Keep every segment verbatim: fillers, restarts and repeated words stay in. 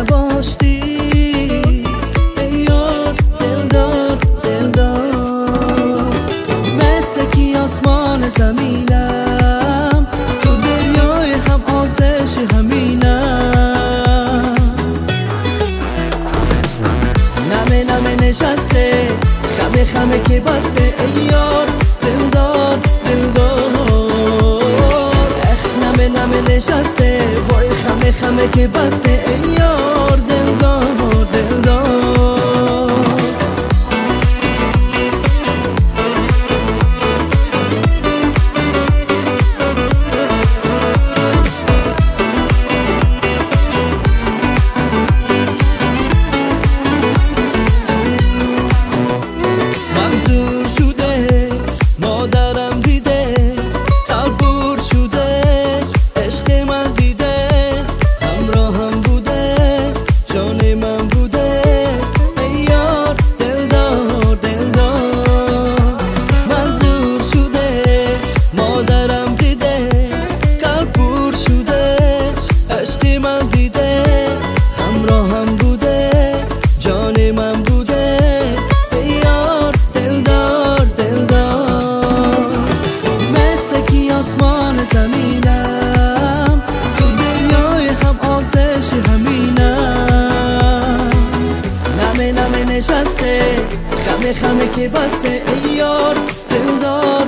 نباشتی ای یار دلدار دلدار، مثل کی آسمان زمینم، تو دریای هم آتش همینم. نمه نمه نشسته خمه خمه که بسته ای یار دلدار دلدار، اخ نمه نمه نشسته وای خمه خمه که بسته ای یار دلدار دلدار. منظور شده مادرم دیده، قلب بور شده عشق من دیده، همراهم بوده جان من بوده ای یار دلدار دلدار. منظور شده مادرم دیده، قلب بور شده عشق من دیده، همراهم بوده جان من بوده ای یار دلدار دلدار، مثل کی آسمان زمینم، تو دریای هم آتش همینم. نمه نمه نشسته خمه خمه که بسته ای یار دلدار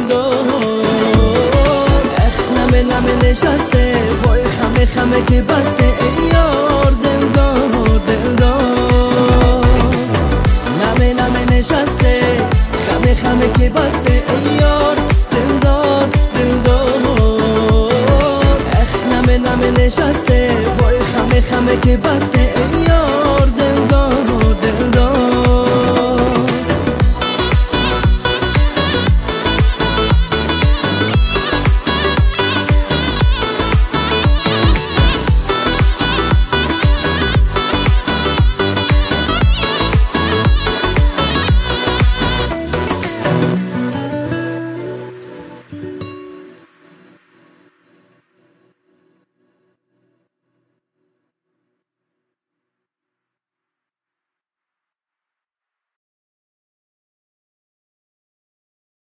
دلدار، اخ نمه نمه نشسته وای خمه خمه که بسته ای یار دلدار دلدار. نمه نمه نشسته خمه خمه که بسته ای یار دلدار دلدار، اخ نمه نمه نشسته وای خمه خمه که بسته ای یار